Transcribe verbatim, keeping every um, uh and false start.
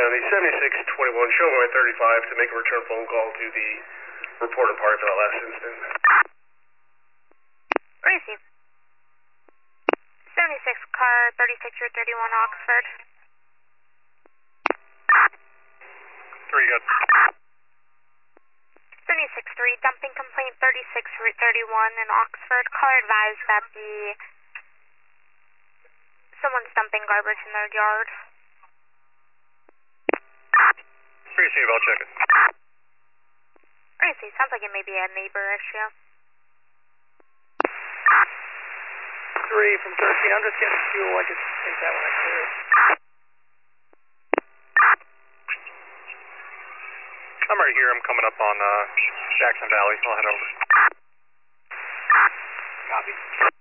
County, seventy-six twenty-one, show me thirty-five to make a return phone call to the reported party for that last incident. Receive. seventy-six car, thirty-six Route thirty-one, Oxford. Three, good. seventy-six three, dumping complaint, thirty-six Route thirty-one in Oxford. Caller advised that the someone's dumping garbage in their yard. Receive, I'll check it. Receive, sounds like it may be a neighbor issue. Three from thirteen, I'm just getting fuel, I can take that when I clear it. I'm right here, I'm coming up on uh, Jackson Valley, I'll head over. Copy.